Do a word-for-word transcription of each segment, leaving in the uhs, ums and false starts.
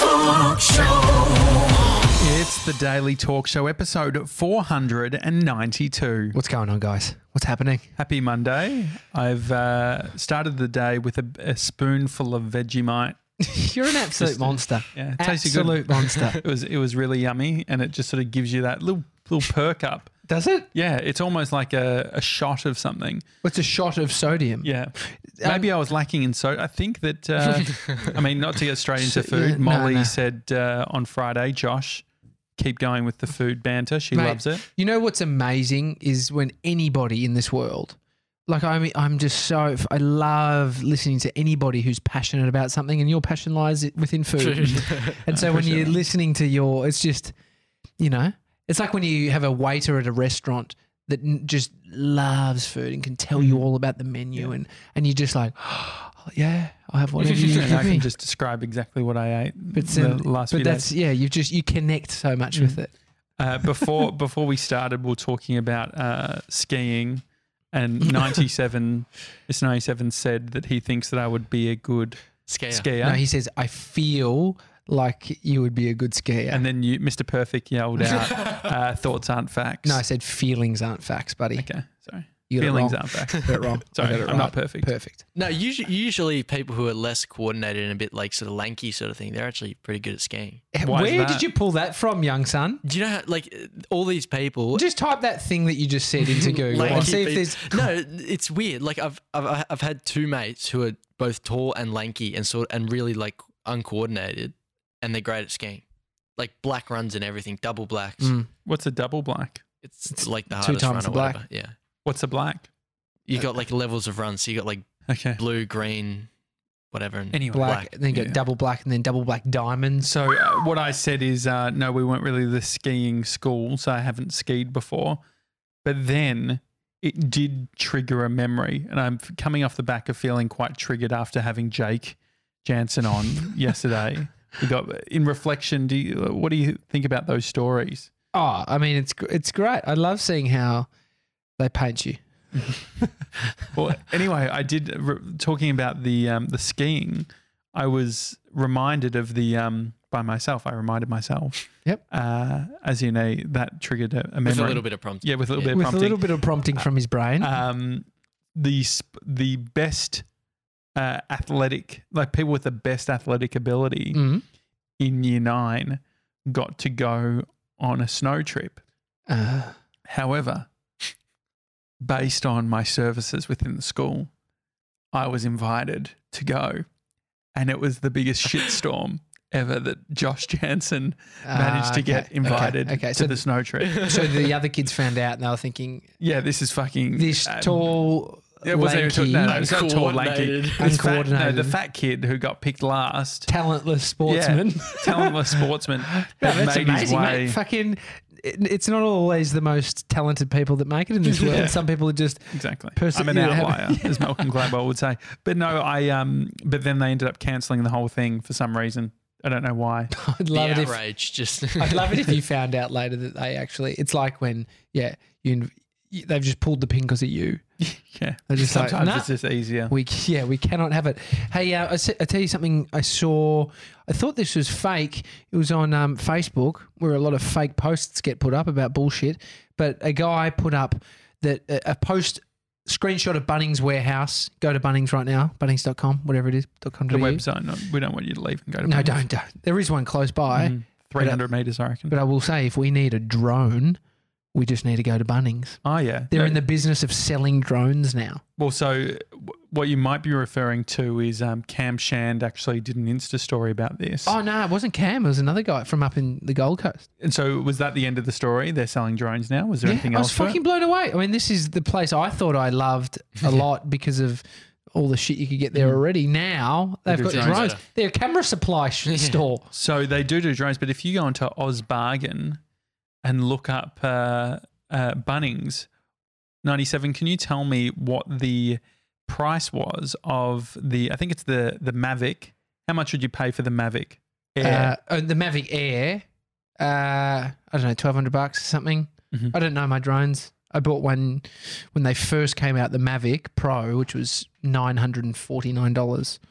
Talk Show. It's the Daily Talk Show, episode four hundred ninety-two. What's going on, guys? What's happening? Happy Monday. I've uh, started the day with a, a spoonful of Vegemite. You're an absolute Just, monster. Yeah, it tasted good. Absolute monster. It was it was really yummy, and it just sort of gives you that little little perk up. Does it? Yeah, it's almost like a, a shot of something. It's a shot of sodium. Yeah. Maybe Um, I was lacking in soda. I think that, uh, I mean, not to get straight into food, yeah, no, Molly no. said uh, on Friday, Josh, keep going with the food banter. She Mate, loves it. You know what's amazing is when anybody in this world, like I'm, I'm just so, I love listening to anybody who's passionate about something, and your passion lies within food. And so when you're listening to your, it's just, you know, it's like when you have a waiter at a restaurant that n- just loves food and can tell you all about the menu, Yeah. and, and you're just like, oh, yeah, I'll have whatever you And I give me. can just describe exactly what I ate But, the um, last but few that's days. yeah, you just you connect so much with it. Uh, before before we started, we were talking about uh, skiing, and ninety-seven, Mister ninety-seven said that he thinks that I would be a good Skier. skier. No, he says I feel like you would be a good skier. And then you, Mister Perfect yelled out, uh, thoughts aren't facts. no, I said feelings aren't facts, buddy. Okay, sorry. You got Feelings it wrong. aren't facts. Got it wrong. I Sorry, got it I'm right. not perfect. Perfect. No, usually, usually people who are less coordinated and a bit like sort of lanky sort of thing, they're actually pretty good at skiing. Why is Where that? did you pull that from, young son? Do you know how, like, all these people. Just type that thing that you just said into Google lanky and see if people- there's. No, it's weird. Like, I've, I've I've had two mates who are both tall and lanky and sort and really like uncoordinated, and they're great at skiing. Like black runs and everything, double blacks. Mm. What's a double black? It's, It's like the two hardest times run the or black. whatever. Yeah. What's a black? You got like levels of runs. So you got like Okay. blue, green, whatever. And Anyway. Black, black. and then you Yeah. got double black, and then double black diamonds. So uh, what I said is, uh, no, we weren't really the skiing school, so I haven't skied before. But then it did trigger a memory, and I'm f- coming off the back of feeling quite triggered after having Jake Jansen on yesterday. We got in reflection. Do you, what do you think about those stories? Oh, I mean, it's gr- it's great. I love seeing how they paint you. Well, anyway, I did re- talking about the um, the skiing. I was reminded of the um, by myself. I reminded myself. Yep. Uh, as you know, that triggered a, a memory. With a little bit of prompting. Yeah, with a little bit of With prompting. a little bit of prompting from his brain. um, the sp- the best uh, athletic, like people with the best athletic ability Mm. in year nine, got to go on a snow trip. Uh, However, based on my services within the school, I was invited to go, and it was the biggest shitstorm ever that Josh Jansen managed ah, to get okay, invited Okay. okay. to So, the snow trip. so the other kids found out, and they were thinking, Yeah, this is fucking this uh, tall, It wasn't even tall, lanky, no, no, it's not tall, lanky. Uncoordinated. This fat, no, Uncoordinated. the fat kid who got picked last, talentless sportsman. yeah, talentless sportsman, No, had that's made his amazing, way. mate. Fucking, it, it's not always the most talented people that make it in this world. Yeah. Some people are just Exactly. Perse- I'm an yeah, have- outlier, as Malcolm Gladwell would say. But no, I um. But then they ended up cancelling the whole thing for some reason. I don't know why. I'd The love it if outrage just. I'd love it if you found out later that they actually. It's like when yeah you, you they've just pulled the pin because of you. Yeah. They're just like, Sometimes nah. it's just easier. We yeah we cannot have it. Hey, uh, I, se- I tell you something. I saw. I thought this was fake. It was on um, Facebook where a lot of fake posts get put up about bullshit. But a guy put up that a, a post screenshot of Bunnings warehouse. Go to Bunnings right now. Bunnings dot com, whatever it is. .com The website. No, we don't want you to leave and go to. No, don't, don't. There is one close by. Three hundred meters, I reckon. But I will say, if we need a drone, we just need to go to Bunnings. Oh yeah, They're No, in the business of selling drones now. Well, so w- what you might be referring to is um, Cam Shand actually did an Insta story about this. Oh, no, it wasn't Cam. It was another guy from up in the Gold Coast. And so was that the end of the story? They're selling drones now? Was there Yeah, anything I else was to it? fucking blown away. I mean, this is the place I thought I loved a lot because of all the shit you could get there already. Now they've do got drones. drones. They're a camera supply sh- store. So they do do drones, but if you go into Oz Bargain and look up uh, uh, Bunnings ninety-seven, can you tell me what the price was of the? I think it's the the Mavic. How much would you pay for the Mavic Air? Uh, oh, the Mavic Air, uh, I don't know, twelve hundred bucks or something. Mhm. I don't know my drones. I bought one when they first came out, the Mavic Pro, which was nine hundred forty-nine dollars.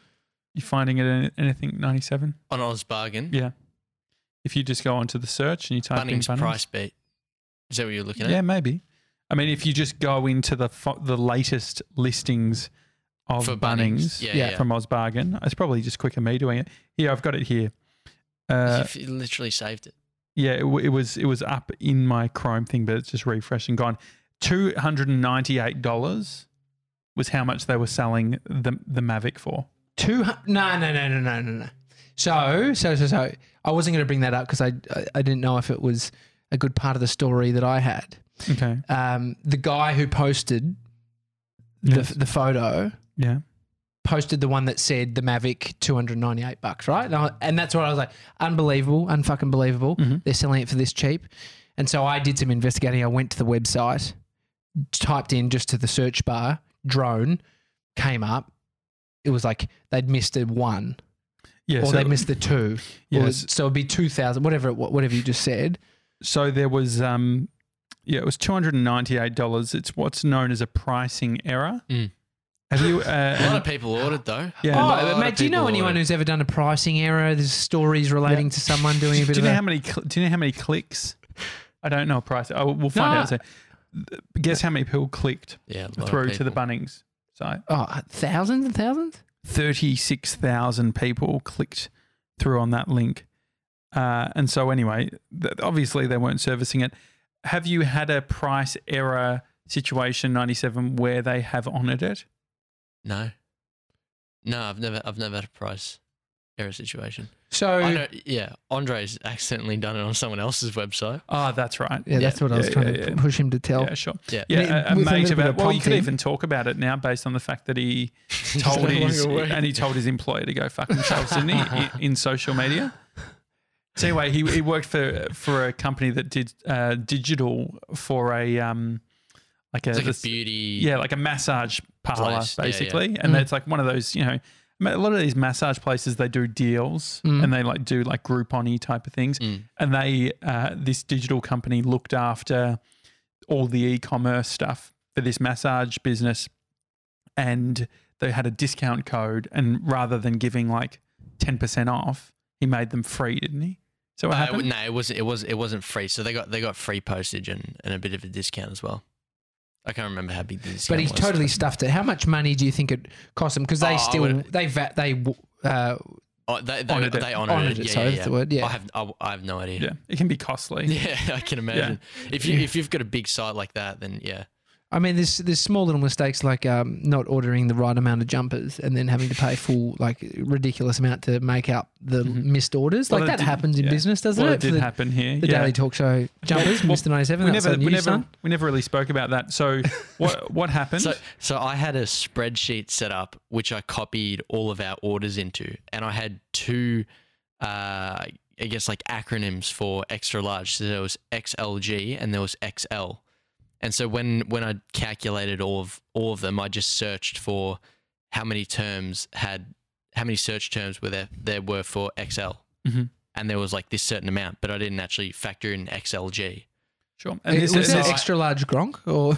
You finding it in anything ninety-seven? On Oz Bargain. Yeah. If you just go onto the search and you type in Bunnings, Bunnings. price beat. Is that what you're looking at? Yeah, maybe. I mean, if you just go into the fo- the latest listings of For Bunnings, Bunnings. Yeah, yeah. from Oz Bargain, it's probably just quicker me doing it. Here, I've got it here. Uh, You've literally saved it. yeah, it, w- it was it was up in my Chrome thing, but it's just refreshed and gone. Two hundred and ninety-eight dollars was how much they were selling the the Mavic for. Two hundred? No, no, no, no, no, no, no. So, so, so, so, I wasn't going to bring that up because I, I, I didn't know if it was a good part of the story that I had. Okay. Um, the guy who posted Yes. the the photo Yeah. posted the one that said the Mavic two hundred ninety-eight bucks, right? And, I, and that's what I was like, unbelievable, unfucking believable. Mhm. They're selling it for this cheap. And so I did some investigating. I went to the website, typed in just to the search bar, drone, came up. It was like they'd missed a one. Yeah. or so, they missed the two. Or, Yes. so it'd be two thousand, whatever, it- whatever you just said. so there was um, yeah, it was two hundred and ninety-eight dollars. It's what's known as a pricing error. Mm. Have you? A lot Uh, of people ordered though. Yeah. Oh, A lot of mate, do you know people anyone ordered. who's ever done a pricing error? There's stories relating to someone doing a bit do you of know a... how many? Cl- do you know how many clicks? I don't know a price. Oh, we'll find No. out. So, guess how many people clicked Yeah, a lot of through to the people. Bunnings site? Oh, thousands and thousands? thirty-six thousand people clicked through on that link. Uh, and so anyway, th- obviously they weren't servicing it. Have you had a price error situation ninety-seven where they have honoured it? No, no, I've never, I've never had a price error situation. So, I know, yeah, Andre's accidentally done it on someone else's website. Oh, that's right. yeah, that's what I was Yeah, trying yeah, to yeah. p- push him to tell. Yeah, sure. Yeah. Yeah, With- a, a with a mate little bit about. of Well, you could prompting. even talk about it now based on the fact that he He's told no his longer working. and he told his employer to go fuck themselves, didn't he? In, in social media. So anyway, he he worked for for a company that did uh, digital for a um like a, It's like a this- beauty. yeah like a massage parlor Place. Yeah, yeah. basically, and Mm. it's like one of those, you know. A lot of these massage places, they do deals Mm. and they like do like Groupon-y type of things. Mm. And they, uh, this digital company looked after all the e-commerce stuff for this massage business, and they had a discount code. And rather than giving like ten percent off, he made them free, didn't he? So what Uh, happened? no, it wasn't. It was. It wasn't free. So they got they got free postage and, and a bit of a discount as well. I can't remember how big the discount But he's was. totally stuffed it. How much money do you think it cost him? Because they Oh, I still, would- they va- they uh, Oh, they they Honoured it. they honoured, honoured it. it, Yeah, so yeah, that's yeah. the word, yeah. I have I, I have no idea. Yeah, it can be costly. Yeah, I can imagine. If you Yeah. if you've got a big site like that, then yeah. I mean, there's there's small little mistakes like um, not ordering the right amount of jumpers and then having to pay full like ridiculous amount to make up the Mhm. missed orders. Well, like it that did- happens in yeah. business, doesn't Well, it? it For did the, happen here. the yeah. Daily Talk Show jumpers, Well, Mister ninety-seven. we That's never, on we you, never, son. we never really spoke about that. So what, what happened? So so I had a spreadsheet set up which I copied all of our orders into, and I had two, uh, I guess like acronyms for extra large. So there was X L G and there was X L. And so when when I calculated all of all of them, I just searched for how many terms had how many search terms were there there were for X L, Mhm. and there was like this certain amount, but I didn't actually factor in X L G. Sure. And this was is- that this- extra large Gronk or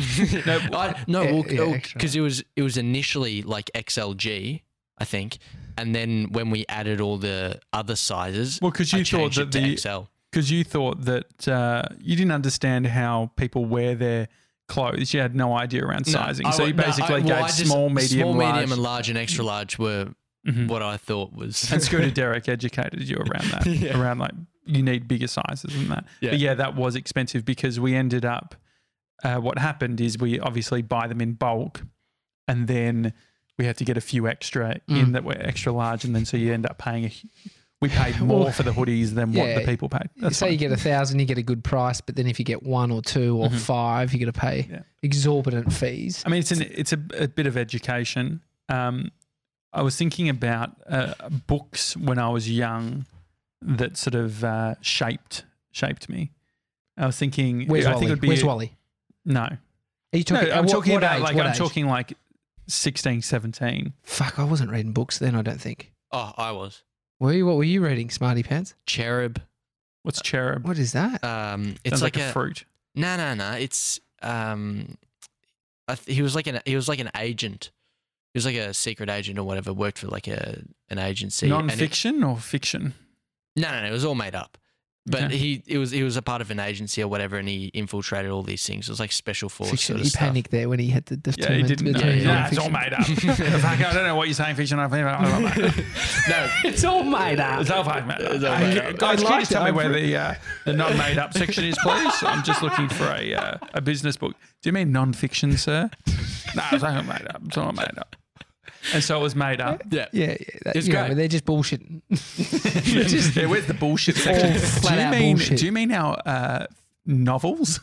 no, I, no, Yeah, well, yeah, extra because it was it was initially like X L G, I think, and then when we added all the other sizes, Well, because I you thought changed that it to the X L. because you thought that uh, you didn't understand how people wear their clothes. You had no idea around sizing. I so you wa- no, basically I- gave well, I just- small, medium, small, large. medium, and large, and extra large were Mhm. what I thought was. And Scooter Derek educated you around that, Yeah. around like you need bigger sizes than that. Yeah. But yeah, that was expensive because we ended up. Uh, what happened is we obviously buy them in bulk, and then we had to get a few extra in Mm. that were extra large, and then so you end up paying a. hu- We paid more Well, for the hoodies than what the yeah. people paid. That's say fine. you get a thousand, you get a good price, but then if you get one or two or Mhm. five, you got to pay Yeah. exorbitant fees. I mean, it's an it's a, a bit of education. Um, I was thinking about uh, books when I was young that sort of uh, shaped shaped me. I was thinking. Where's I Wally? think it would be Where's Wally? no, Are you no. talking? I'm uh, what- talking what about age? like What I'm age? talking like sixteen, seventeen. Fuck, I wasn't reading books then. I don't think. Oh, I was Were you? What were you reading? Smarty Pants. cherub. What's cherub? What is that? Um, it's Sounds like, like, a, a fruit. no, no, no. It's um, I th- he was like an he was like an agent he was like a secret agent or whatever. Worked for like a an agency. and he- Non-fiction or fiction? No, no, no. It was all made up. But Okay. he it was he was a part of an agency or whatever, and he infiltrated all these things. It was like special force Fiction. sort of He stuff. panicked there when he had to Yeah, determine. he didn't know. between yeah, Yeah, non-fiction. it's all made up. Fuck, I don't know what you're saying, fiction. I've never. No, It's all made up. It's all fucking made up. It's all made up. Guys, I can you liked just tell it. me where the uh, the non-made up section is, please? I'm just looking for a uh, a business book. Do you mean non-fiction, sir? No, it's all made up. It's all made up. And so it was made up. yeah, Yeah, yeah. That, It's you know, great. they're just bullshitting. just Yeah, where's the bullshit all section? flat Do you out mean bullshit. do you mean our uh, novels?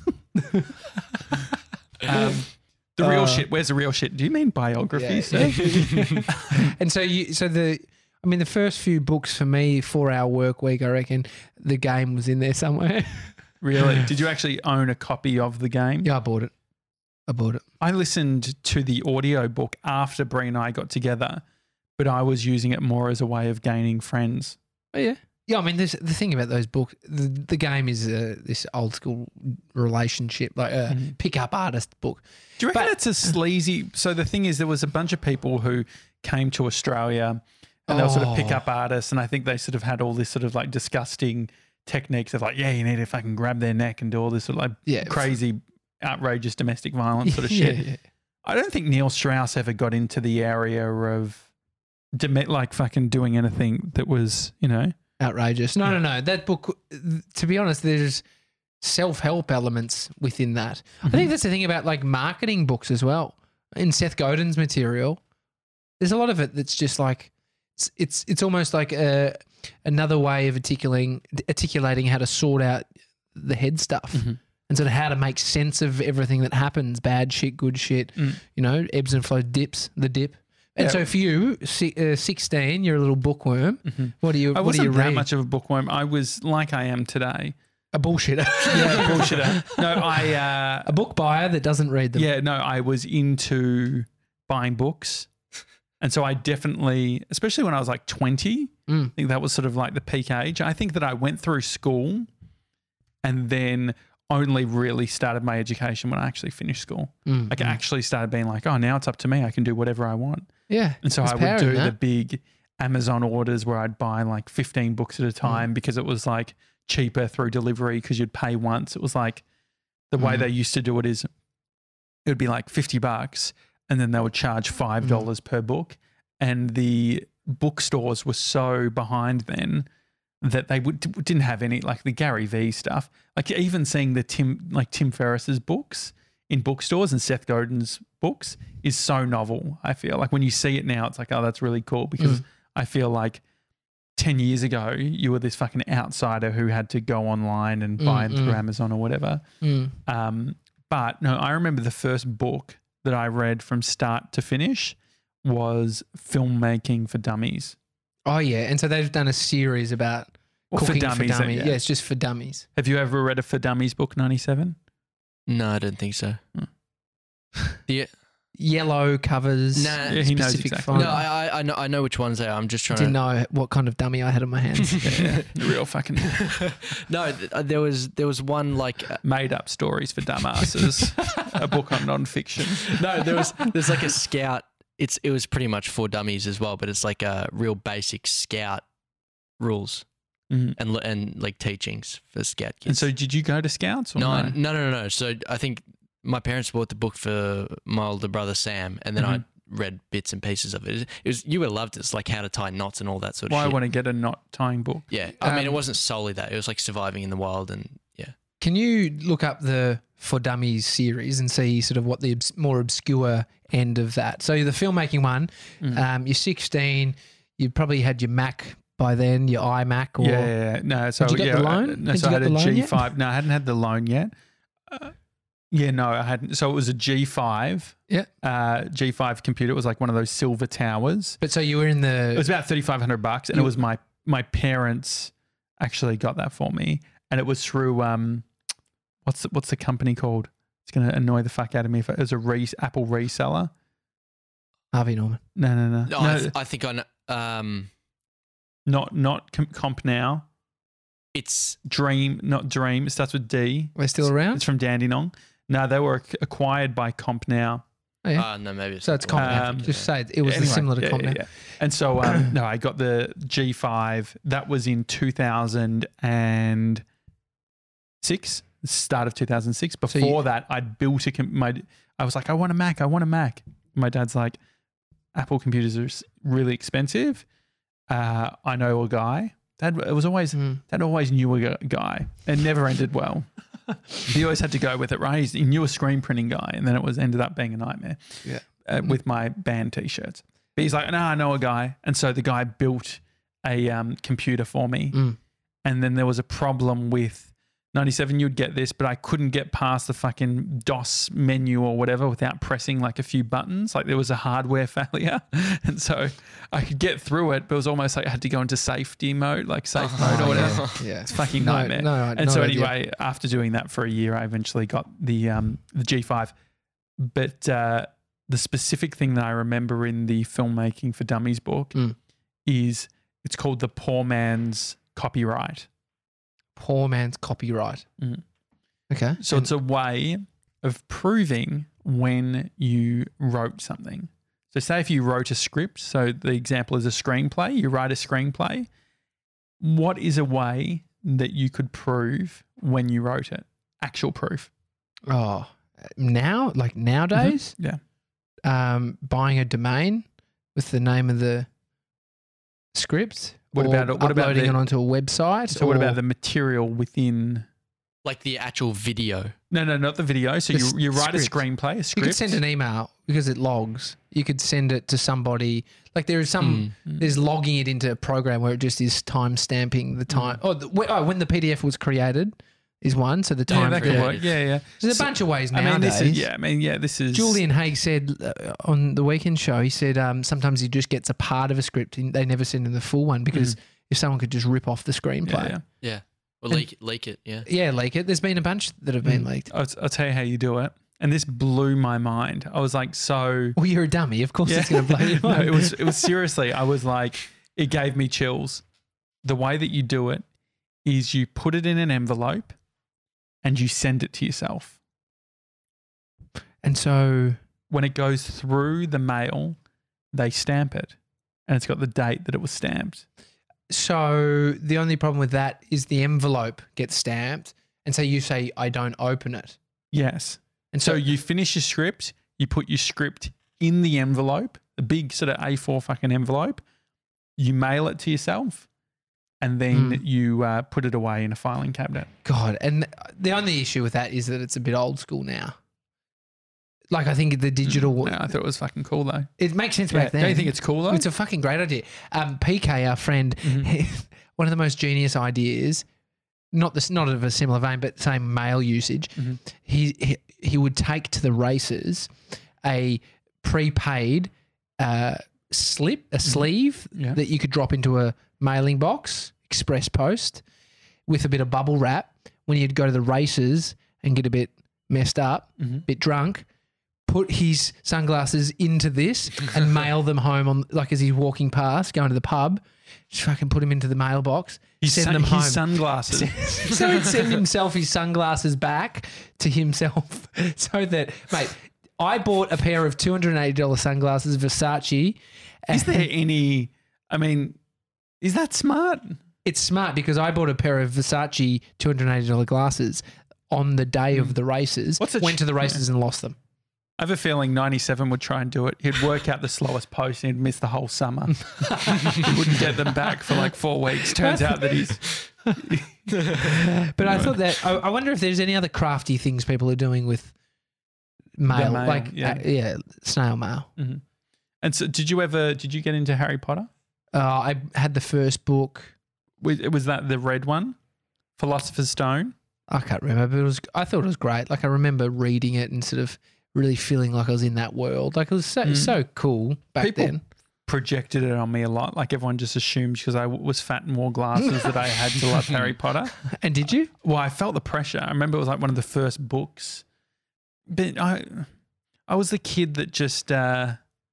um, the real Uh, shit. Where's the real shit? Do you mean biographies? Yeah, sir? and so you, so the, I mean, the first few books for me, four hour work week, I reckon the game was in there somewhere. Really? Did you actually own a copy of the game? Yeah, I bought it. I bought it. I listened to the audio book after Brie and I got together, but I was using it more as a way of gaining friends. Oh yeah. Yeah, I mean, there's, the thing about those books, the, the game is uh, this old school relationship, like a Mhm. pick-up artist book. Do you reckon But- it's a sleazy? So the thing is, there was a bunch of people who came to Australia and they were sort of pick Oh. up artists, and I think they sort of had all this sort of like disgusting techniques of like, yeah, you need to fucking grab their neck and do all this sort of like Yeah. crazy, outrageous domestic violence sort of Yeah, shit. yeah. I don't think Neil Strauss ever got into the area of dom- like fucking doing anything that was, you know. Outrageous. No, no, no. That book, to be honest, there's self-help elements within that. I think that's the thing about like marketing books as well. In Seth Godin's material, there's a lot of it that's just like it's it's, it's almost like a, another way of articulating articulating how to sort out the head stuff Mhm. and sort of how to make sense of everything that happens, bad shit, good shit, Mm. you know, ebbs and flows, dips, the dip. And Yeah. so for you, si- uh, sixteen, you're a little bookworm. Mhm. What do you? I what do you wasn't that read? much of a bookworm. I was like I am today. A bullshitter. Yeah, bullshitter. No, I. Uh, A book buyer that doesn't read them. Yeah, no, I was into buying books. And so I definitely, especially when I was like twenty, Mm. I think that was sort of like the peak age. I think that I went through school and then only really started my education when I actually finished school. Mm, Like I mm. actually started being like, oh, now it's up to me. I can do whatever I want. Yeah. And so there's I power would in do the that. big Amazon orders where I'd buy like fifteen books at a time because it was like cheaper through delivery because you'd pay once. It was like the way Mm. they used to do it is it would be like fifty bucks and then they would charge five dollars per book. And the bookstores were so behind then that they would, didn't have any, like the Gary Vee stuff. Like even seeing the Tim, like Tim Ferriss's books in bookstores and Seth Godin's books is so novel. I feel like when you see it now, it's like, oh, that's really cool because Mm. I feel like ten years ago, you were this fucking outsider who had to go online and buy Mm, them through mm. Amazon or whatever. Mm. Um, but no, I remember the first book that I read from start to finish was Filmmaking for Dummies. Oh yeah, and so they've done a series about Or cooking for dummies. For dummies. yeah. Yeah, it's just for dummies. Have you ever read a For Dummies book, ninety-seven? No, I don't think so. Hmm. The, Yellow covers. Nah. Yeah, he knows specific exactly. font. no, I, I I know I know which ones they are. I'm just trying Didn't to. know what kind of dummy I had on my hands. Yeah, the real fucking No, th- uh, there was there was one like uh, made up stories for dumbasses. A book on non-fiction. no, there was there's like a scout. It's it was pretty much for dummies as well, but it's like a real basic scout rules Mhm. and le- and like teachings for scout kids. And so, did you go to Scouts? Or no, no, I- no, no, no, no. So I think my parents bought the book for my older brother Sam, and then Mhm. I read bits and pieces of it. It was you would have loved it. It's like how to tie knots and all that sort of Why I shit. want to get a knot tying book. Yeah, I mean, it Um, wasn't solely that. It was like surviving in the wild, and yeah. Can you look up the For Dummies series and see sort of what the obs- more obscure end of that? So the filmmaking one, Mm. um, you're sixteen, you probably had your Mac by then, your iMac, or Yeah, yeah, yeah. No, so Had you got yeah, the I- loan? No, Had so you I got had the a loan G yet? five. No, I hadn't had the loan yet. Uh, yeah, no, I hadn't. So it was a G five. Yeah. Uh, G five computer. It was like one of those silver towers. But so you were in the. It was about thirty five hundred bucks, and You- it was my my parents actually got that for me, and it was through um, what's the, what's the company called? It's going to annoy the fuck out of me if it was a re- Apple reseller. Harvey Norman. No, no, no, No, no, I, th- I think I know. Um, not not Com- Comp Now. it's Dream, not Dream. It starts with D. We're still around? It's from Dandenong. No, they were ac- acquired by Comp Now. Oh, yeah. Ah, no, maybe it's So it's comp now. Um, Just say it, it was Anyway, similar to yeah, comp yeah, now. yeah. And so, um, no, I got the G five. That was in two thousand six, start of two thousand six. Before you- that, I'd built a, com- my, I was like, I want a Mac. I want a Mac. My dad's like, Apple computers are s- really expensive. Uh, I know a guy. Dad, it was always, Mm. Dad always knew a gu- guy. It never ended well. He always had to go with it, right? He's, he knew a screen printing guy, and then it was ended up being a nightmare. Yeah. Uh, with my band t-shirts. But he's like, no, I know a guy. And so the guy built a um, computer for me. Mm. And then there was a problem with ninety-seven, you'd get this, but I couldn't get past the fucking DOS menu or whatever without pressing like a few buttons. Like there was a hardware failure. And so I could get through it, but it was almost like I had to go into safety mode, like safe mode or whatever. Yeah. It's fucking No, nightmare. no, and no so idea. anyway, after doing that for a year, I eventually got the um, the G five. But uh, the specific thing that I remember in the Filmmaking for Dummies book Mm. is it's called the poor man's copyright. Poor man's copyright. Mhm. Okay. So it's a way of proving when you wrote something. So say if you wrote a script, so the example is a screenplay, you write a screenplay, what is a way that you could prove when you wrote it? Actual proof. Oh, now, like nowadays, Yeah. um, buying a domain with the name of the script. What or about it- what about uploading the- it onto a website? So what or- about the material within? like the actual video. No, no, not the video. So The you s- you write a script. screenplay, a You script. could send an email because it logs. You could send it to somebody. Like there is some, Mm. there's logging it into a program where it just is time stamping the Mm. time. Oh, the, wh- oh, when the P D F was created is one. So the Yeah, time. that could yeah. work. Yeah, yeah. There's a So- bunch of ways I nowadays. mean, this is yeah. I mean, yeah. This is Julian Haig said uh, on the Weekend Show, he said um, sometimes he just gets a part of a script and they never send him the full one because if someone could just rip off the screenplay. Yeah, yeah. Yeah. Or And- leak it, leak it. Yeah. Yeah, leak it. There's been a bunch that have been Mm. leaked. I'll, I'll tell you how you do it. And this blew my mind. I was like, so. Well, you're a dummy. Of course, it's going to blow your no, mind. it was. It was seriously. I was like, it gave me chills. The way that you do it is you put it in an envelope, and you send it to yourself. And so, When it goes through the mail, they stamp it, and it's got the date that it was stamped. so the only problem with that is the envelope gets stamped, and so you say, "I don't open it." Yes. And So so, you finish your script, you put your script in the envelope, a big sort of A four fucking envelope, you mail it to yourself, and then Mm. you uh, put it away in a filing cabinet. God, and the only issue with that is that it's a bit old school now. Like I think the digital, No, I thought it was fucking cool though. it makes sense Yeah, back then. don't you think it's cool though? It's a fucking great idea. Um, P K, our friend, Mhm. one of the most genius ideas, not this, not of a similar vein, but same mail usage. Mhm. He, he he would take to the races a prepaid uh, slip, a sleeve Yeah. that you could drop into a mailing box, express post, with a bit of bubble wrap. When he'd go to the races and get a bit messed up, Mhm. bit drunk, put his sunglasses into this and mail them home on like as he's walking past, going to the pub. Just fucking put him into the mailbox, His, send sun- them his home. sunglasses. So he'd send himself his sunglasses back to himself, so that mate, I bought a pair of two hundred and eighty dollars sunglasses, Versace. Is and there any? I mean, is that smart? It's smart because I bought a pair of Versace two hundred and eighty dollars glasses on the day of the races. What's a went ch- to the races and lost them. I have a feeling ninety-seven would try and do it. He'd work out the slowest post and he'd miss the whole summer. He wouldn't get them back for like four weeks. Turns out that he's. But I thought that I, I wonder if there's any other crafty things people are doing with mail, mail, like yeah. yeah. yeah, snail mail. Mhm. And so, did you ever? Did you get into Harry Potter? Uh, I had the first book. Was, was that the red one, Philosopher's Stone? I can't remember, but it was. I thought it was great. Like I remember reading it and sort of really feeling like I was in that world. Like it was so Mm. so cool back People- then. Projected it on me a lot. Like everyone just assumed because I w- was fat and wore glasses that I had to love Harry Potter. And did you? Well, I felt the pressure. I remember it was like one of the first books, but I, I was the kid that just uh,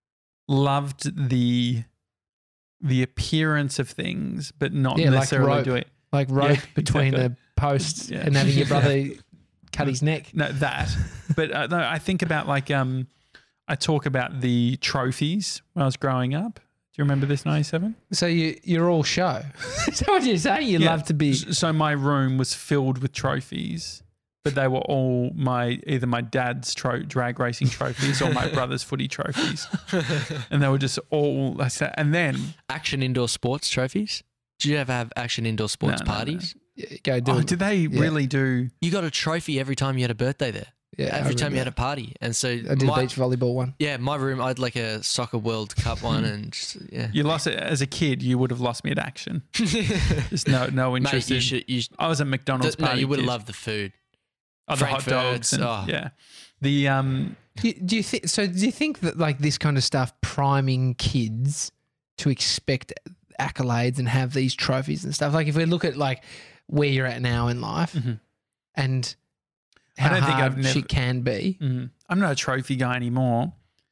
loved the, the appearance of things, but not Yeah, like necessarily rope. do it. Like rope Yeah, between exactly. the posts Yeah. and having your brother cut his neck. No, that. But uh, no, I think about like um, I talk about the trophies when I was growing up. Do you remember this, ninety-seven? So you you're all show. Is that what you're saying? You Yeah. love to be. S- So my room was filled with trophies, but they were all my either my dad's tro- drag racing trophies or my brother's footy trophies, and they were just all. I said, and then Action indoor sports trophies. Did you ever have action indoor sports No, no, no. parties? Yeah, go do oh, it. did they Yeah. really do? You got a trophy every time you had a birthday there. Yeah, I every time you had remember a party, and so that. I did my, a beach volleyball one. yeah, my room I had like a soccer World Cup one, and just, yeah. You lost it as a kid. You would have lost me at action. Just no, no interest. Mate, you in, should. You, I was a McDonald's th- no, party. you would have kid. loved the food. Oh, the hot dogs. Frankfurts, And, oh. Yeah, the um. Do you, do you think so? Do you think that like this kind of stuff priming kids to expect accolades and have these trophies and stuff? Like if we look at like where you're at now in life Mhm. and I how don't think hard I've never- shit can be. Mm. I'm not a trophy guy anymore,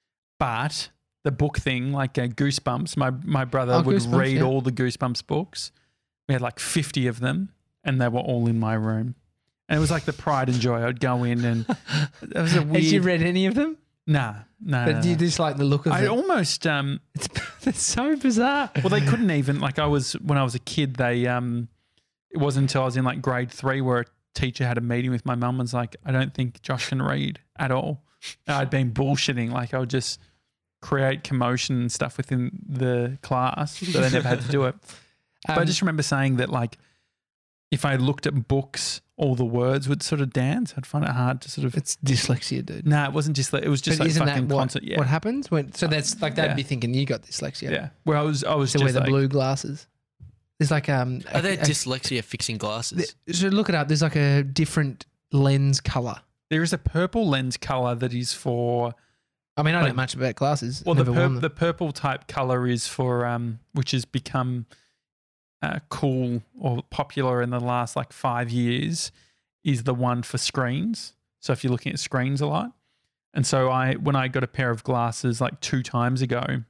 but the book thing, like uh, Goosebumps, my my brother Oh, would Goosebumps, read yeah. all the Goosebumps books. We had like fifty of them, and they were all in my room. And it was like the pride and joy. I'd go in, and it was a Had you weird. read any of them? Nah, nah. But nah, do you nah. just like the look of I it? almost um. It's that's so bizarre. Well, they couldn't even like I was when I was a kid. They um, it wasn't until I was in like grade three where a teacher had a meeting with my mum and was like, I don't think Josh can read at all. And I'd been bullshitting. Like I would just create commotion and stuff within the class, so they never had to do it. But I Um, just remember saying that like if I looked at books, all the words would sort of dance. I'd find it hard to sort of. It's dyslexia, dude. No, it wasn't just like it was just But like isn't fucking that what, constant. Yeah, what happens when? So that's like they'd Yeah. be thinking you got dyslexia. yeah. Where I was, I was To just wear the like, blue glasses. There's like um. Are there a- a- dyslexia fixing glasses? th- so look it up. There's like a different lens color. there is a purple lens color that is for. I mean, I don't Like- know much about glasses. Well, the Never pur- worn them. the purple type color is for um, which has become uh, cool or popular in the last like five years, is the one for screens. So if you're looking at screens a lot, and so I when I got a pair of glasses like two times ago,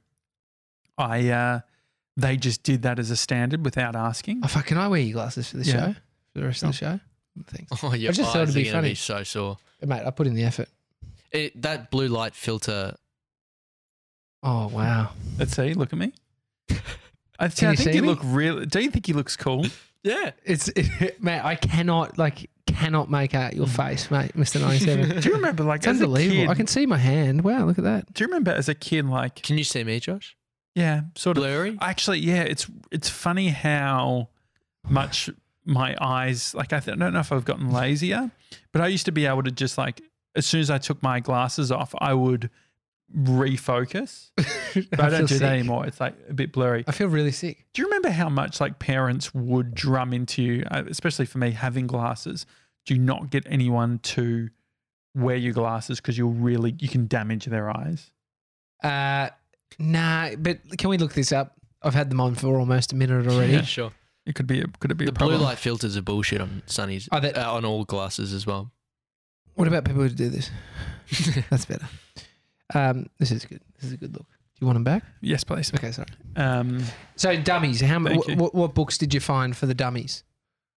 I uh, they just did that as a standard without asking. Oh fuck! Can I wear your glasses for the Yeah. show? For the rest of the show? Thanks, Oh, your I just thought eyes it'd are be gonna funny. be so sore. mate. I put in the effort. It, that blue light filter. Oh wow! Let's see. Look at me. I, Can I you think see you me? look real. Do you think he looks cool? Yeah. It's it, mate. I cannot like cannot make out your face, mate, Mister ninety-seven. Do you remember like It's as a unbelievable. kid? I can see my hand. Wow, look at that. do you remember as a kid like Can you see me, Josh? yeah, sort of Blurry? Actually, yeah, it's it's funny how much my eyes like I, th- I don't know if I've gotten lazier, but I used to be able to just like as soon as I took my glasses off, I would refocus. But I, don't feel do sick. that anymore. It's like a bit blurry. I feel really sick. Do you remember how much like parents would drum into you, uh, especially for me having glasses? Do not get anyone to wear your glasses because you'll really you can damage their eyes. Uh, nah, but can we look this up? I've had them on for almost a minute already. Yeah, sure. It could be a, could it be The a problem? blue light filters are bullshit on Sunny's, Oh, that- uh, on all glasses as well. What about people who do this? That's better. Um, this is good. This is a good look. Do you want them back? Yes, please. Okay, sorry. Um, So dummies. How m- Thank wh- you. what, what books did you find for the dummies?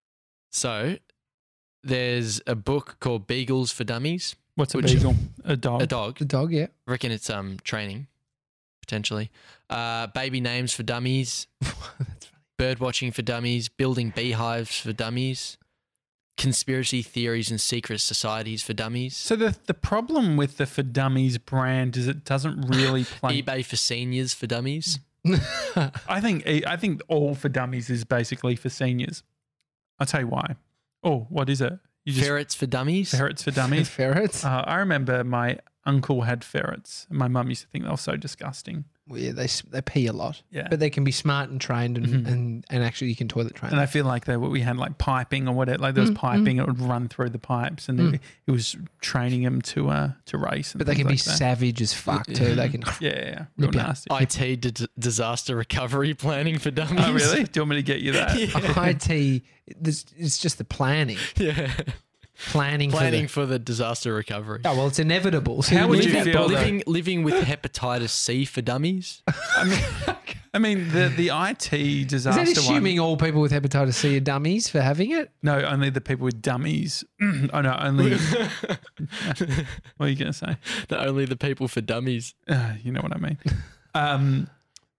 So there's a book called Beagles for Dummies. what's a Which- beagle? A dog. A dog. The dog, yeah. I reckon it's um training, potentially. Uh, baby names for dummies. That's funny. Bird watching for dummies. Building beehives for dummies. Conspiracy theories and secret societies for dummies. So the the problem with the For Dummies brand is it doesn't really play. eBay for seniors for dummies. I think I think all For Dummies is basically for seniors. I'll tell you why. Oh, what is it? You Ferrets for dummies. ferrets for dummies. Ferrets. Uh, I remember my uncle had ferrets. My mum used to think they were so disgusting. Well, yeah, they s- they pee a lot, Yeah. but they can be smart and trained, and, Mhm. and, and actually you can toilet train. And I feel like they were, we had like piping or whatever. Like there was Mm, piping, it would run through the pipes, and Mm. it, it was training them to uh to race. And but they things can be like that. savage as fuck too. They can. Yeah, yeah, yeah. Real Nip you. nasty. I T d- disaster recovery planning for dummies. Oh, really? Do you want me to get you that? Yeah. I T. This it's just the planning, Yeah. planning, Planning For for the disaster recovery. the, oh well, it's inevitable. So How would need you that feel book. though? living living with hepatitis C for dummies. I mean, I mean, the the I T Is disaster that assuming one. all people with hepatitis C are dummies for having it? No, only the people with dummies. Oh no, only. What are you going to say? Not only the people for dummies. Uh, you know what I mean. Um,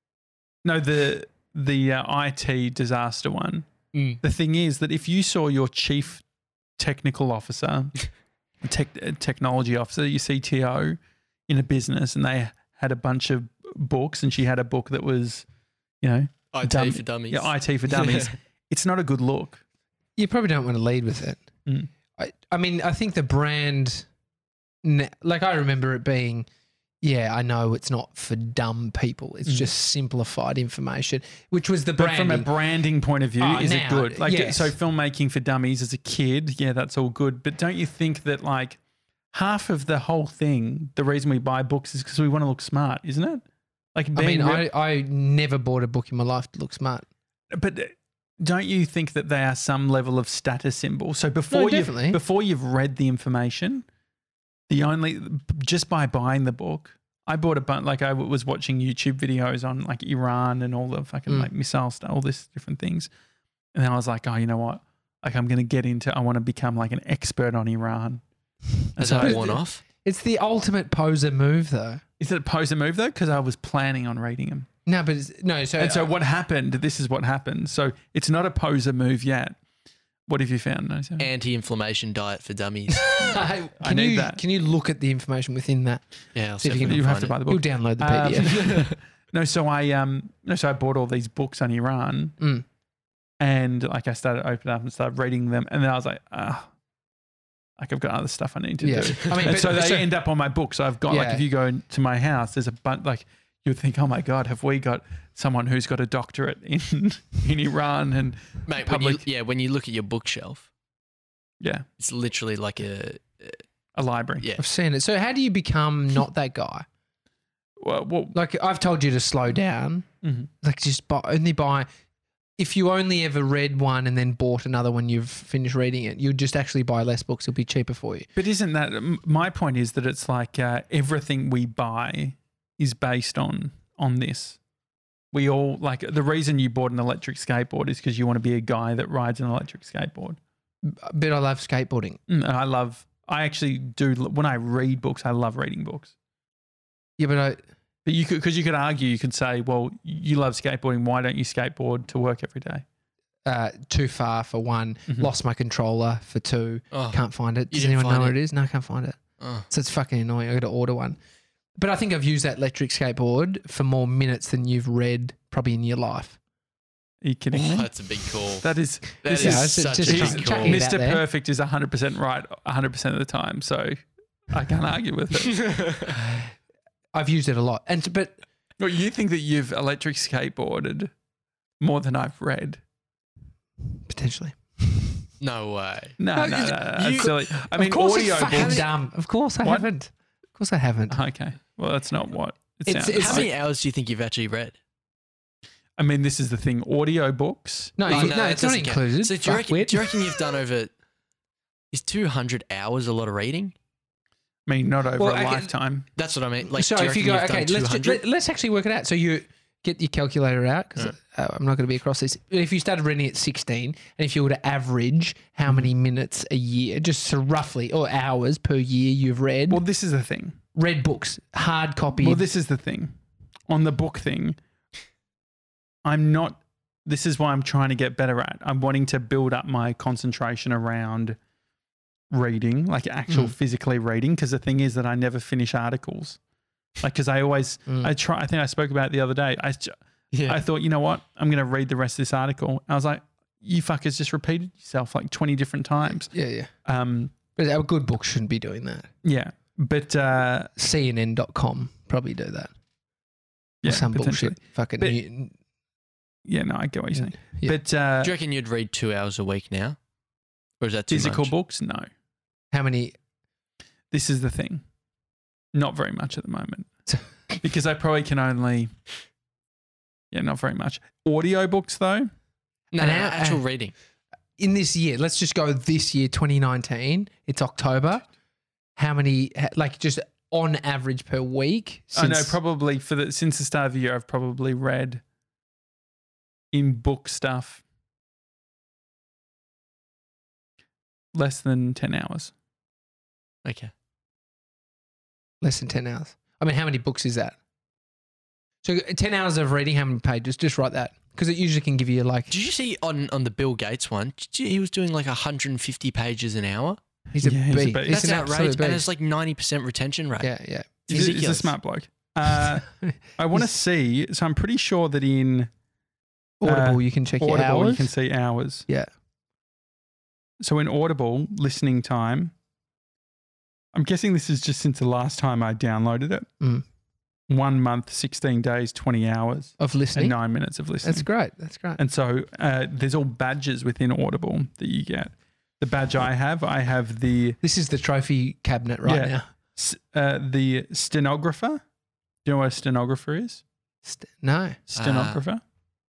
no, the the uh, I T disaster one. Mm. The thing is that if you saw your chief technical officer, tech, technology officer, your C T O, in a business, and they had a bunch of books, and she had a book that was, you know, I T dumb- for dummies. yeah, I T for dummies. It's not a good look. You probably don't want to lead with it. Mm. I, I mean, I think the brand, ne- like I remember it being, yeah, I know it's not for dumb people. It's Mm. just simplified information, which was the But branding. from a branding point of view, Oh, is now, it good? Like, yes. so filmmaking for dummies as a kid, yeah, that's all good. But don't you think that like half of the whole thing, the reason we buy books is because we want to look smart, isn't it? Like, I being mean, real- I, I never bought a book in my life to look smart. but don't you think that they are some level of status symbol? So before you definitely. before you've read the information, the only just by buying the book, I bought a bunch. Like I was watching YouTube videos on like Iran and all the fucking Mm. like missile stuff, all this different things, and then I was like, oh, you know what? Like I'm going to get into. I want to become like an expert on Iran. Is So- that one off? It's the ultimate poser move, though. Is it a poser move though? Because I was planning on reading them. No, but it's, no. So, And so what happened? This is what happened. So it's not a poser move yet. What have you found? No, Sam? Anti-inflammation diet for dummies. can I need you that. can you look at the information within that? Yeah, I'll See see if you if I can- can you have find to it. buy the You'll book. download the Um, P D F. no, so I um no, so I bought all these books on Iran, Mm. and like I started opening up and started reading them, and then I was like, ah, like I've got other stuff I need to Yeah. do. I mean, and but- so they so- end up on my book. So I've got like Yeah. if you go into my house, there's a bunch like you'd think, oh my god, have we got someone who's got a doctorate in in Iran and Mate, when you, public? yeah, when you look at your bookshelf, Yeah, it's literally like a a library. yeah. I've seen it. So how do you become not that guy? Well, well Like I've told you to slow down. mhm. Like just buy, only buy. If you only ever read one and then bought another when you've finished reading it, you'd just actually buy less books. It'll be cheaper for you. But isn't that m- my point? Is that it's like uh, everything we buy is based on on this. We all like the reason you bought an electric skateboard is because you want to be a guy that rides an electric skateboard. But I love skateboarding. Mm, And I love. I actually do when I read books. I love reading books. Yeah, but I, But you could because you could argue. You could say, well, you love skateboarding. Why don't you skateboard to work every day? uh, too far for one. Mhm. Lost my controller for two. Oh, Can't find it. You Does didn't anyone know find where it? it is? No, I can't find it. oh. So it's fucking annoying. I got to order one. But I think I've used that electric skateboard for more minutes than you've read probably in your life. Are you kidding Oh, me? that's a big call. That is. That this is Yeah, is it's such just a he's- big chucking call. it out Mister there. Perfect is one hundred percent right one hundred percent of the time. So I can't argue with it. I've used it a lot. And but Well, you think that you've electric skateboarded more than I've read? potentially. No way. No, No, no, no, you- no, that's you- silly. I mean, of course audio it's fucking books. dumb. Of course I What? haven't. Of course I haven't. Okay, well, that's not what it It's- sounds it's- How like. many hours do you think you've actually read? I mean, this is the thing. Audio books. No, Oh, you- no, no, that it's not doesn't count. included. So do you, reckon, Fuckwit. do you reckon you've done over? Is two hundred hours a lot of reading? I mean, not over Well, a okay. lifetime. That's what I mean. Like, so do you if you reckon go, you've okay, done let's, ju- 200? let, let's actually work it out. So you get your calculator out because uh, I'm not going to be across this. If you started reading at sixteen, and if you were to average how many minutes a year, just so roughly, or hours per year you've read, Well, this is the thing. read books, hard copy. Well, this is the thing. On the book thing, I'm not. This is why I'm trying to get better at. I'm wanting to build up my concentration around reading, like actual Mm. physically reading. Because the thing is that I never finish articles. Like, because I always, Mm. I try. I think I spoke about it the other day. I, ju- yeah. I thought, you know what? I'm going to read the rest of this article. I was like, you fuckers just repeated yourself like twenty different times. yeah, yeah. Um, But a good book shouldn't be doing that. yeah, but uh, C N N dot com probably do that. yeah, Or some potentially. bullshit. Fucking But- new- Yeah, no, I get what you're saying. Yeah. But uh, do you reckon you'd read two hours a week now, or is that too physical much? books, no. how many? This is the thing. Not very much at the moment. Because I probably can only, yeah, not very much. Audio books, though, No, An no, no, hour- actual uh, reading. In this year, let's just go this year, twenty nineteen. It's October. How many, ha- like just on average per week? I know since- probably for the since the start of the year, I've probably read in book stuff, less than ten hours. Okay. Less than ten hours. I mean, how many books is that? So ten hours of reading, how many pages? Just write that. Because it usually can give you like... Did you see on, on the Bill Gates one, did you- he was doing like one hundred fifty pages an hour? He's a Yeah, he's a beast. beast. He's That's an absolute outrageous. And beast. it's like ninety percent retention rate. Yeah, yeah. He's, a, he's a ridiculous. smart bloke. Uh, I want to He's- see, so I'm pretty sure that in Audible, uh, you can check your Audible hours. you can see hours. Yeah. So in Audible, listening time, I'm guessing this is just since the last time I downloaded it. Mm. One month, sixteen days, twenty hours, Of and listening. nine minutes of listening. That's great. That's great. And so uh, there's all badges within Audible that you get. The badge I have, I have the This is the trophy cabinet right Yeah. now. s- uh, the stenographer. Do you know what a stenographer is? St- no. Stenographer.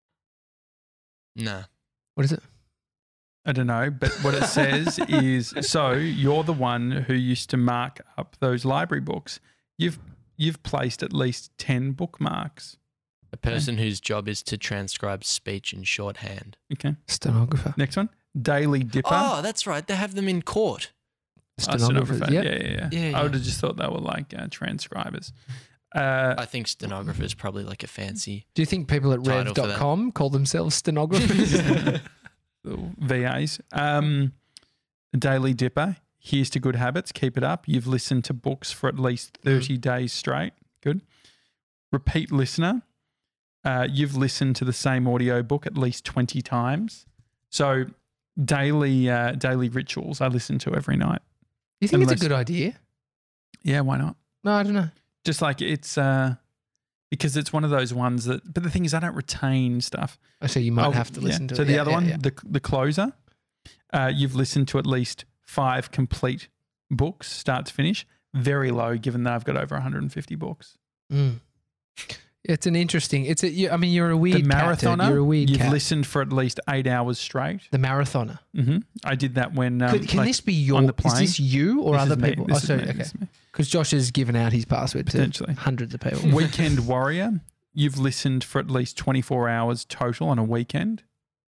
No. What is it? I don't know, but what it says is, so you're the one who used to mark up those library books. You've you've placed at least ten bookmarks. A person whose job is to transcribe speech in shorthand. Okay. Stenographer. Next one, Daily Dipper. Oh, that's right. They have them in court. Oh, Stenographer. Yeah, Yep. yeah, yeah. Yeah, I yeah. would have just thought they were like uh, transcribers. Uh, I think stenographer is probably like a fancy. Do you think people at Title rev for dot com call themselves stenographers? little V As. Um, Daily Dipper. Here's to good habits. Keep it up. You've listened to books for at least thirty days straight. Good. Repeat listener. Uh, you've listened to the same audio book at least twenty times. So daily uh, daily rituals I listen to every night. You think Unless- it's a good idea? Yeah, why not? No, I don't know. Just like it's uh, because it's one of those ones that. But the thing is, I don't retain stuff. I say you might Oh, have to yeah. listen to so it. the Yeah, other yeah, one, yeah. the the closer. Uh, you've listened to at least five complete books, start to finish. Very low, given that I've got over one hundred fifty books. Mm. It's an interesting. It's a. You, I mean, you're a weird the cat, dude. marathoner. You're a weird You've cat. listened for at least eight hours straight. The marathoner. hmm I did that when. Um, Could, can like, this be your? on the Is plane? this you or this other is me, people? This oh, is sorry. me, Okay. this is me. Because Josh has given out his password to Potentially. hundreds of people. Weekend warrior. You've listened for at least twenty-four hours total on a weekend.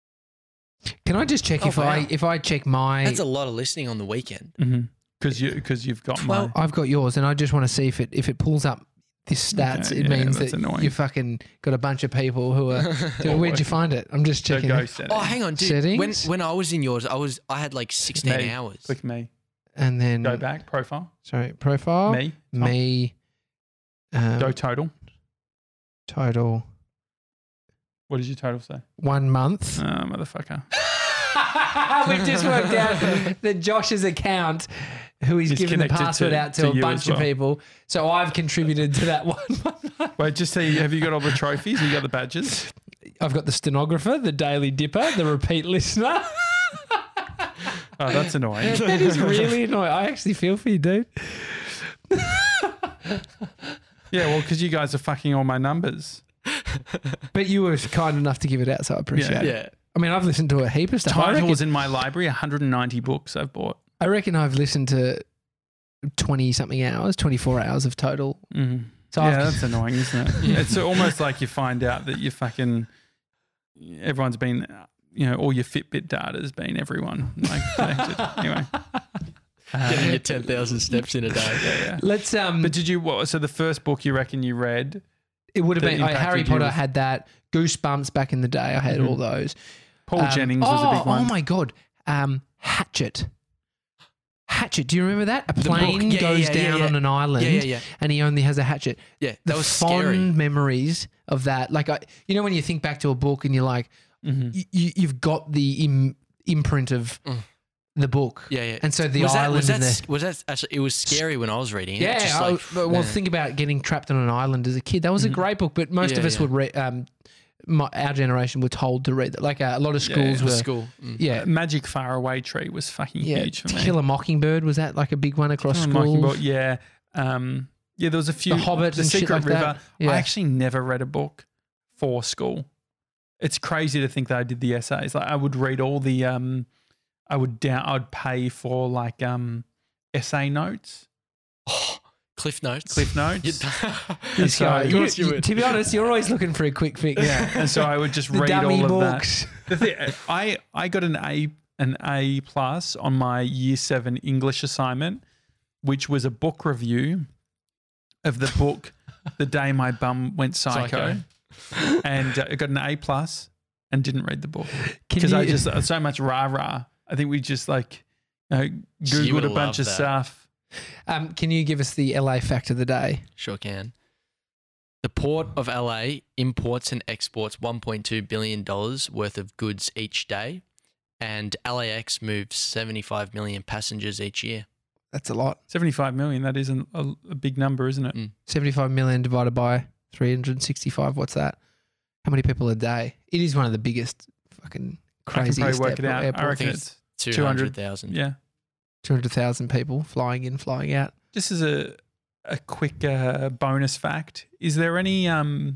Can I just check Oh, if wow. I if I check my? That's a lot of listening on the weekend. Because you because you've got Twelve- my. I've got yours, and I just want to see if it if it pulls up this stats. Okay, it yeah, means that's that annoying. you fucking got a bunch of people who are. Dude, where'd you find it? I'm just So checking. go it. settings. Oh, hang on, dude. When Settings? when I was in yours, I was I had like sixteen Me. hours. Click me. And then Go back. Profile. Sorry, profile. me. Tom. Me. Um, Go total. total What did your total say? one month. Oh, motherfucker. We've just worked out that Josh's account, who he's Is given the connected password to- out to, to a you bunch as of well. people. So I've contributed to that one month. Wait, just see. Have you got all the trophies? You got the badges? I've got the stenographer, the daily dipper, the repeat listener. Oh, that's annoying. That is really annoying. I actually feel for you, dude. Yeah, well, because you guys are fucking all my numbers. But you were kind enough to give it out, so I appreciate Yeah. it. Yeah. I mean, I've listened to a heap of stuff. I reckon, Titles in my library, one hundred ninety books I've bought. I reckon I've listened to twenty something hours, twenty-four hours of total. Mm. So yeah, I've- that's annoying, isn't it? It's almost like you find out that you fucking everyone's been, you know, all your Fitbit data's been everyone like connected. Anyway, Getting Uh, your ten thousand steps in a day. yeah, yeah. Let's um. But did you? What? So the first book you reckon you read? it would have that been like, impacted Harry you Potter with- had that. Goosebumps back in the day. I had Mhm. all those. Paul Um, Jennings was oh, a big one. Oh my god. Um, Hatchet. Hatchet. Do you remember that? A book. plane Yeah, goes yeah, yeah, down yeah. on an island, Yeah, yeah, yeah. and he only has a hatchet. Yeah, The that was fond scary. memories of that. Like, I, you know, when you think back to a book and you're like, Mhm. y- you, you've got the Im- imprint of Mm. the book. Yeah, yeah. And so the was that, island was that, and the- s- was that actually, it was scary when I was reading it. Yeah, Just I- like, but, well, think about getting trapped on an island as a kid. That was a Mhm. great book, but most Yeah, of us yeah. would read. Um, my, our generation were told to read that. Like uh, a lot of Yeah, schools yeah. were. school. Mm. Yeah, Magic Faraway Tree was fucking yeah. huge for To me. Kill a Mockingbird, was that like a big one across Kill a schools? Mockingbird, yeah. Um, yeah, there was a few. The Hobbit The and shit Secret like River. that. Yeah. I actually never read a book for school. It's crazy to think that I did the essays. Like I would read all the. Um, I would down. I'd pay for like um, essay notes. Oh, Cliff Notes. Cliff Notes. This so- guy, Of you- course you you- would. to be honest, you're always looking for a quick fix. Yeah, and so I would just The read dummy all of books. that. The thing, I I got an A an A plus on my year seven English assignment, which was a book review of the book The Day My Bum Went Psycho, Psycho. and uh, I got an A plus and didn't read the book Can because I you- just uh, so much rah rah. I think we just like you know, So you googled would a bunch love of that. stuff. Um, can you give us the L A fact of the day? Sure can. The Port of L A imports and exports one point two billion dollars worth of goods each day, and L A X moves seventy-five million passengers each year. That's a lot. Seventy-five million. That isn't a, a big number, isn't it? Mm. seventy-five million divided by three hundred sixty-five. What's that? How many people a day? It is one of the biggest fucking I can craziest probably work it out. I airports. reckon think it's two hundred thousand. yeah. two hundred thousand people flying in, flying out. Just as a a quick uh, bonus fact, is there any um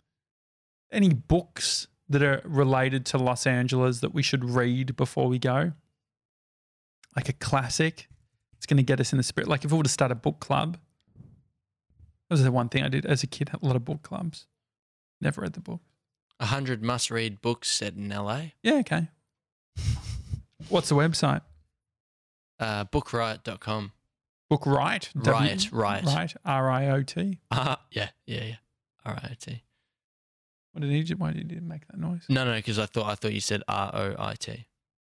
any books that are related to Los Angeles that we should read before we go? Like a classic. It's going to get us in the spirit. Like if we were to start a book club, that was the one thing I did as a kid. A lot of book clubs. Never read the book. A hundred must-read books set in L A. Yeah, okay. What's the website? Uh, bookriot dot com. Book Riot. Riot, Riot. Right. R I O T. Uh, yeah, yeah, yeah. All right, I see. What did he do? Why did he make that noise? No, no, because I thought I thought you said R O I T.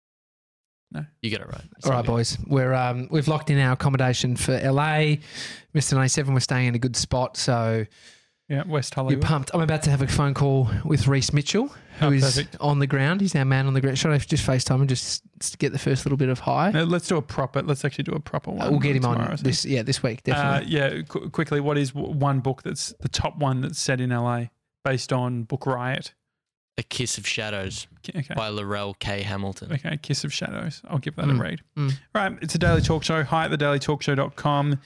No. You get it right. It's All right, okay. boys. We're um we've locked in our accommodation for L A. Mister ninety-seven, we're staying in a good spot, so Yeah, West you're Hollywood. pumped. I'm about to have a phone call with Reece Mitchell, who Oh, is perfect. on the ground. He's our man on the ground. Should I just FaceTime and just, just get the first little bit of high? No, let's do a proper. Let's actually do a proper one. Uh, we'll get him tomorrow, I on think. this yeah this week Uh, definitely. yeah, qu- quickly. What is w- one book that's the top one that's set in L A based on Book Riot? A Kiss of Shadows K- Okay. by Laurel K. Hamilton. Okay, Kiss of Shadows. I'll give that Mm, a read. mm. Right, it's a daily talk show. Hi at the daily talk show dot com.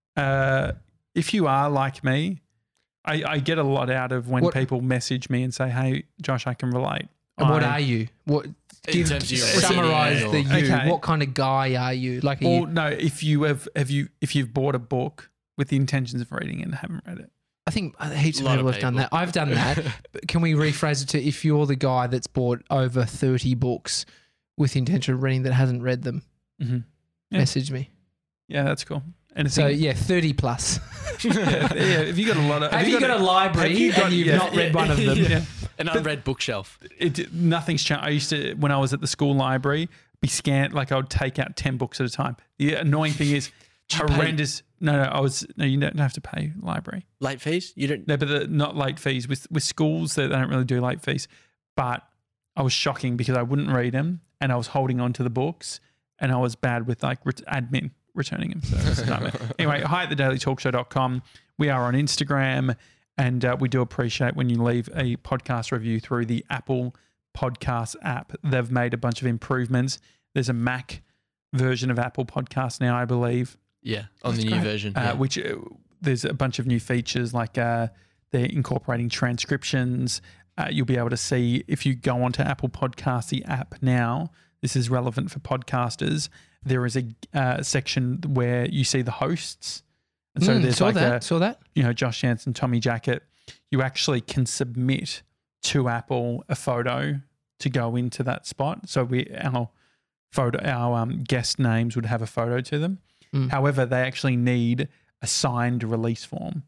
Uh, if you are like me, I, I get a lot out of when What- people message me and say, hey, Josh, I can relate. And what I- are you? What give, terms of your summarize rating the or- you? Okay. What kind of guy are you? Like, are Or you, no, if you have, have you, if you've bought a book with the intentions of reading it and haven't read it. I think uh, heaps of Lot people of have done people. that. I've done that. But can we rephrase it to if you're the guy that's bought over thirty books with the intention of reading that hasn't read them, Mm-hmm. Yeah. message me. Yeah, that's cool. And So yeah, thirty plus. yeah, yeah, if you got a lot of, Have you got a library have you got- and you've yeah, not read yeah, one of them? yeah. An unread bookshelf. It, nothing's changed. I used to, when I was at the school library, be scanned, like I would take out ten books at a time. The annoying thing is you pay- horrendous. No, no, I was, no, you don't have to pay library. Late fees? You don't. No, but the, not late fees. With with schools, they, they don't really do late fees. But I was shocking because I wouldn't read them and I was holding on to the books and I was bad with like ret- admin returning them. So it was a nightmare. Anyway, hi at the daily talk show dot com. We are on Instagram and uh, we do appreciate when you leave a podcast review through the Apple Podcast app. They've made a bunch of improvements. There's a Mac version of Apple Podcast now, I believe. Yeah, on That's the new great. version. Uh, yeah. which uh, there's a bunch of new features like uh, they're incorporating transcriptions. Uh, you'll be able to see if you go onto Apple Podcasts, the app now. This is relevant for podcasters. There is a uh, section where you see the hosts, and so Mm, there's saw like that. a saw that. you know Josh Jansen, Tommy Jacket. You actually can submit to Apple a photo to go into that spot. So we our photo our um, guest names would have a photo to them. Mm. However, they actually need a signed release form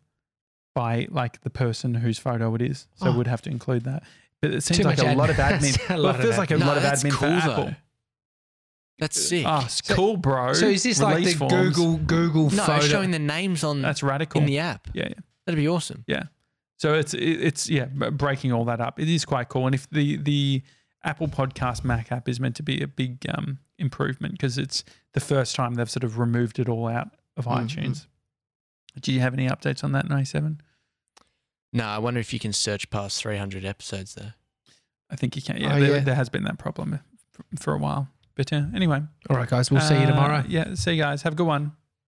by like the person whose photo it is. So Oh. we'd have to include that. But it seems Too like much a lot of admin. admin. A well, lot it of feels like a No, lot of that's admin cool, for though. Apple. That's sick. Oh, it's cool, bro. So is this like Release the forms. Google Google no, photo? showing the names on That's radical. in the app. yeah, yeah. That'd be awesome. Yeah. So it's it, it's yeah b- breaking all that up. It is quite cool. And if the the Apple Podcast Mac app is meant to be a big um, improvement because it's the first time they've sort of removed it all out of Mhm. iTunes. Do you have any updates on that, ninety-seven? No, I wonder if you can search past three hundred episodes there. I think you can. Yeah, Oh, there, yeah. there has been that problem for, for a while. But uh, anyway, All right, guys. We'll see you Uh, tomorrow. Yeah, see you guys. Have a good one.